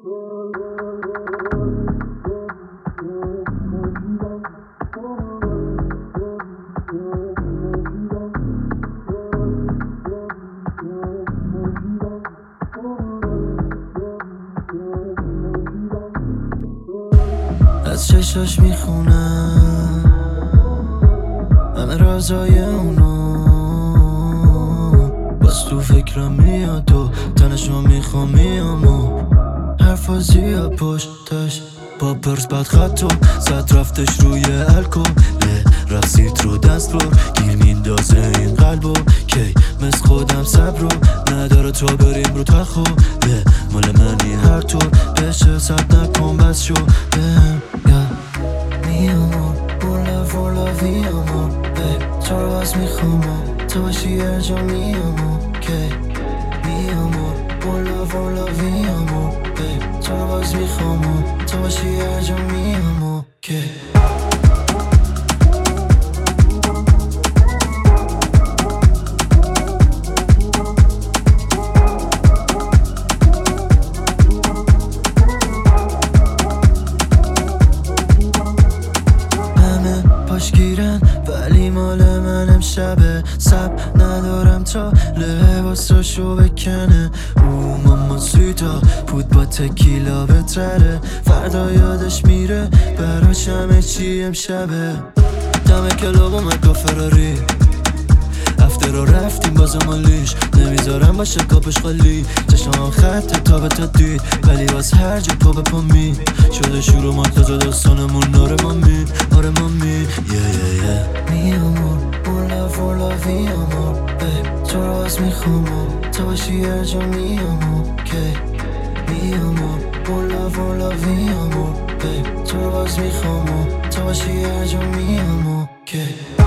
از چشاش میخونم همه رازای اونو، باز تو فکرم میاد و تنشو میخوام میام و حرفا زیاد پشتش با پرس بد خطو زد رفتش روی الکل رسید رو دست رو گیر میندازه این قلبو کی مثل خودم صبرو نداره تا بریم رو تخو مال منی هر طور بشه صد نکن بس شو می امور بولا وی امور تو رو باز میخوام تو باشی هر جا می امور کی می امور بولا وی امور تو رو باز میخوام تو باشی هر جا می امور کی گیرن ولی مال منم شبه سب ندارم تا لباساشو بکنه ماما سویتا پود با تکیلا بهتره فردا یادش میره براش همه چی امشبه دم کلاب اومد با فراری هفته رو رفتیم بازم مالیش نمیذارم باشه کاپش خالی چشم خط تا به تا دید ولی باز هر جا پا به پا می شده شروع منتظر داستانمون آره مامی می امور بولا وی امور تو رو باز میخوام تو باشی هر جا می امور کی می امور بولا وی امور تو رو باز میخوام تو باشی هر جا می امور کی